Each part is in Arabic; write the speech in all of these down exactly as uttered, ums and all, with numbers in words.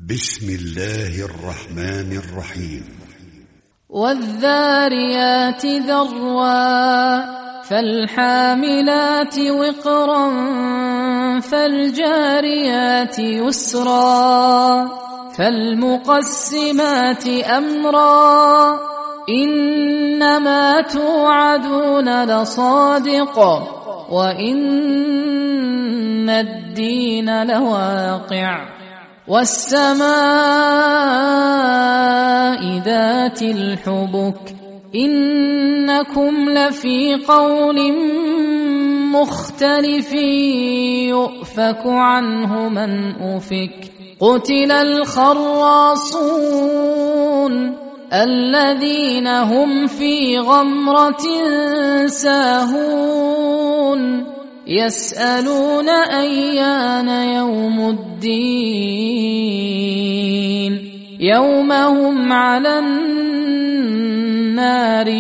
بسم الله الرحمن الرحيم. والذاريات ذروا فالحاملات وقرا فالجاريات يسرا فالمقسمات أمرا إنما توعدون لصادق وإن الدين لواقع والسماء ذات الحبك إنكم لفي قول مختلف يؤفك عنه من أفك قتل الخراصون الذين هم في غمرة ساهون يسألون أيان يوم الدين يوم هم على النار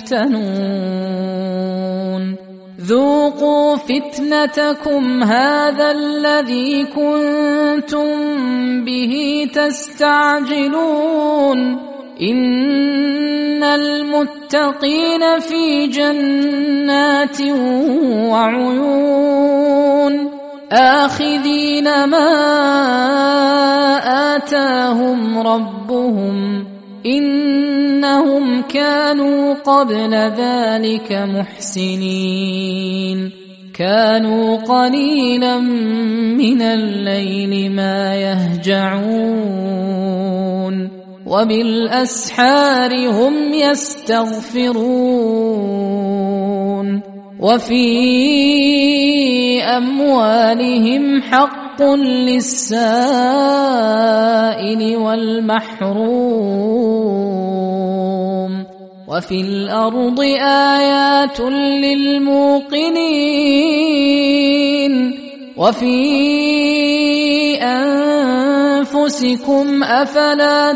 يفتنون ذوقوا فتنتكم هذا الذي كنتم به تستعجلون إن المتقين في جنات وعيون آخذين ما آتاهم ربهم إنهم كانوا قبل ذلك محسنين كانوا قليلا من الليل ما يهجعون وبالأسحار هم يستغفرون وفي أموالهم حق للسائل والمحروم وفي الأرض آيات للموقنين وفي أنفسكم أفلا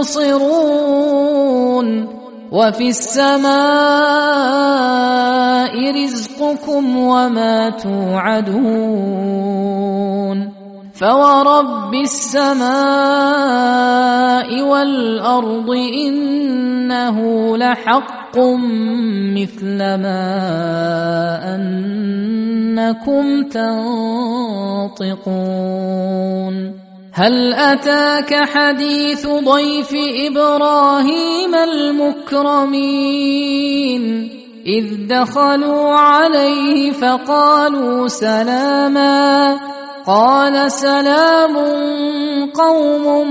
تبصرون وفي السماء رزقكم وما توعدون فورب السماء والأرض إنه لحق مثل ما أنكم تنطقون هل أتاك حديث ضيف إبراهيم المكرمين إذ دخلوا عليه فقالوا سلاما قال سلام قوم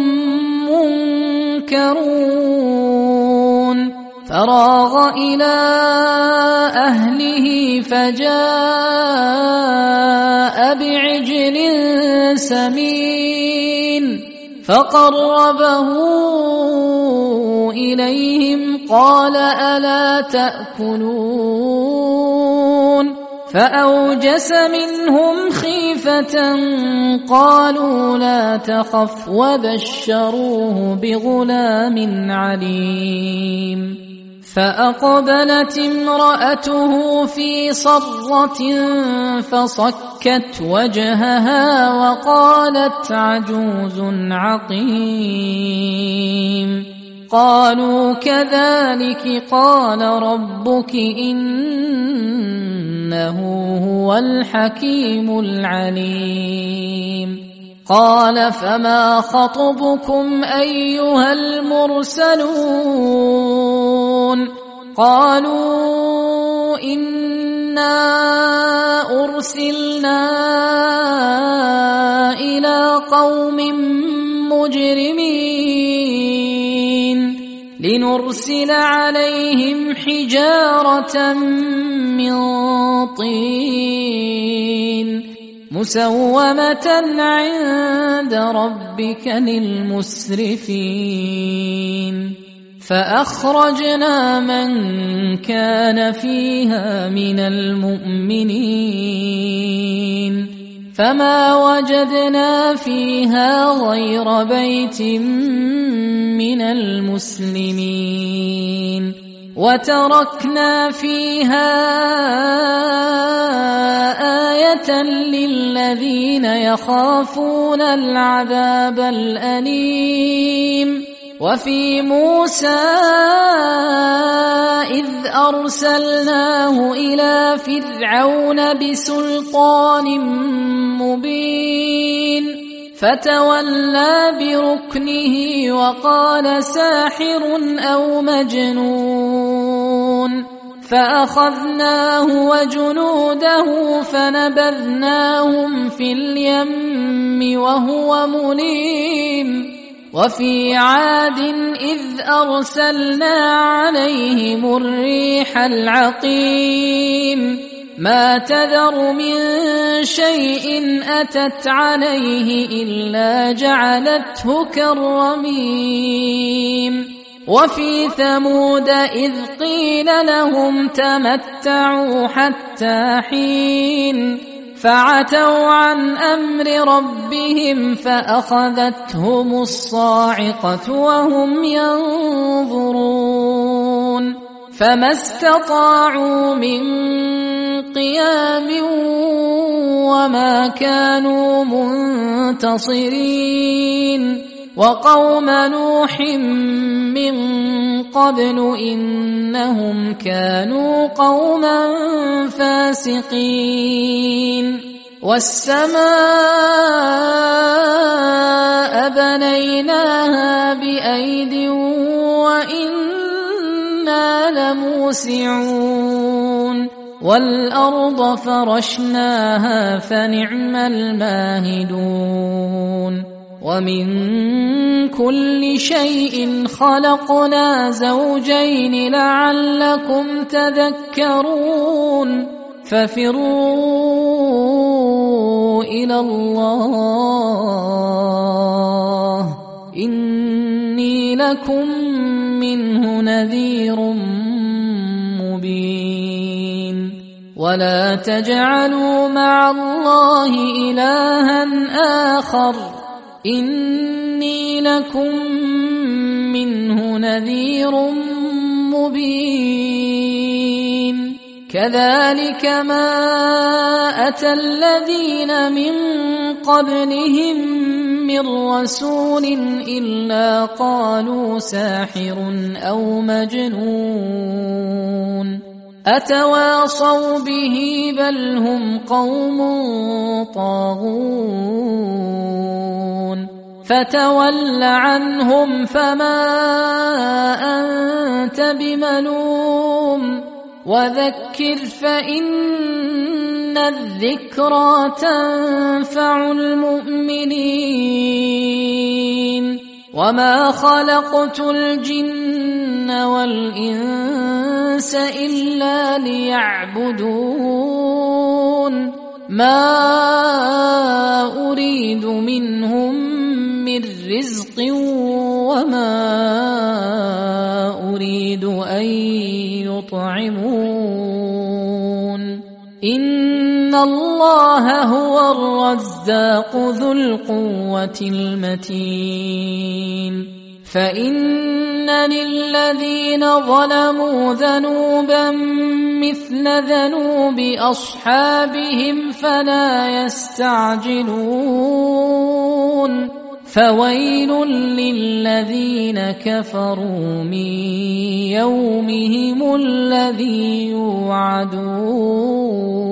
منكرون فراغ إلى أهله فجاء بعجل سمين فقربه إليهم قال ألا تأكلون فأوجس منهم خيفة قالوا لا تخف وبشروه بغلام عليم فأقبلت امرأته في صرة فصكت وجهها وقالت عجوز عقيم قالوا كذلك قال ربك إنه هو الحكيم العليم قال فما خطبكم أيها المرسلون قالوا إنا أرسلنا إلى قوم مجرمين لنرسل عليهم حجارة من طين مسومة عند ربك للمسرفين فأخرجنا من كان فيها من المؤمنين فما وجدنا فيها غير بيت من المسلمين وتركنا فيها آية للذين يخافون العذاب الأليم. وفي موسى إذ أرسلناه إلى فرعون بسلطان مبين فتولى بركنه وقال ساحر أو مجنون، فأخذناه وجنوده فنبذناهم في اليم وهو مليم. وفي عاد إذ أرسلنا عليهم الريح العقيم ما تذر من شيء أتت عليه إلا جعلته كالرميم. وفي ثمود إذ قيل لهم تمتعوا حتى حين فعتوا عن أمر ربهم فأخذتهم الصاعقة وهم ينظرون فما استطاعوا من قيام وما كانوا منتصرين. وقوم نوح من قبل إنهم كانوا قوما فاسقين. والسماء بنيناها بأيد وإنا لموسعون والأرض فرشناها فنعم الماهدون. ومن كل شيء خلقنا زوجين لعلكم تذكرون. ففروا إلى الله إني لكم منه نذير مبين. ولا تجعلوا مع الله إلها آخر إني لكم منه نذير مبين. كذلك ما أتى الذين من قبلهم من رسول إلا قالوا ساحر أو مجنون أتواصوا به بل هم قوم طاغون. فتول عنهم فما أنت بملوم وذكر فإن الذكرى تنفع المؤمنين. وما خلقت الجن والإنس إلا ليعبدون ما أريد منهم من رزق وما أريد أن يطعمون إن الله هو الرزاق ذو القوة المتين. فإن للذين ظلموا ذنوبا مثل ذنوب أصحابهم فلا يستعجلون فويل للذين كفروا من يومهم الذي يوعدون.